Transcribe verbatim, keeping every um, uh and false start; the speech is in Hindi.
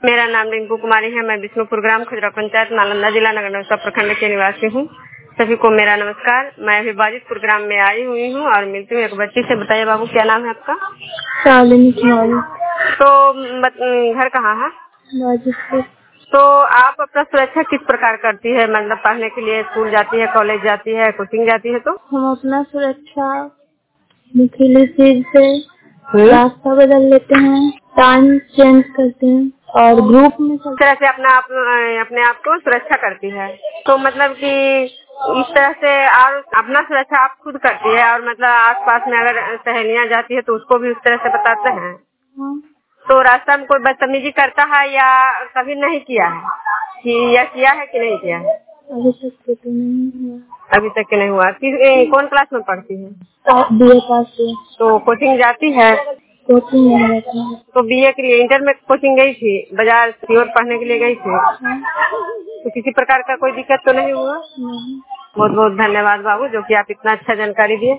मेरा नाम रिंकू कुमारी है। मैं विष्णुपुर ग्राम खुजरा पंचायत नालंदा जिला नगर प्रखंड के निवासी हूँ। सभी को मेरा नमस्कार। मैं अभी बाजितपुर ग्राम में आई हुई हूँ और मिलती हूँ एक बच्ची से। बताइए बाबू, क्या नाम है आपका? शालिनी कुमारी। तो घर कहाँ है? बाजितपुर। तो आप अपना सुरक्षा किस प्रकार करती है? मतलब पढ़ने के लिए स्कूल जाती है, कॉलेज जाती है, कोचिंग जाती है? तो हम अपना सुरक्षा नुकीली चीज से रास्ता बदल लेते हैं, टाइम चेंज करते हैं और ग्रुप में इस तरह से अपना आप अपने आप को सुरक्षा करती है। तो मतलब कि इस तरह से और अपना सुरक्षा आप खुद करती है और मतलब आसपास में अगर सहेलियां जाती है तो उसको भी उस तरह से बताते हैं। हाँ। तो रास्ता में कोई बदतमीजी करता है या कभी नहीं किया है कि या किया है कि नहीं किया है? अभी तक तो नहीं हुआ। अभी तक नहीं हुआ। कि कौन क्लास में पढ़ती है? बी ए पास है। तो कोचिंग जाती है? कोचिंग नहीं जाती है। तो बीए के लिए इंटर में कोचिंग गई थी, बाजार की ओर पढ़ने के लिए गई थी। हाँ। तो किसी प्रकार का कोई दिक्कत तो नहीं हुआ? नहीं। बहुत बहुत धन्यवाद बाबू, जो कि आप इतना अच्छा जानकारी दिए।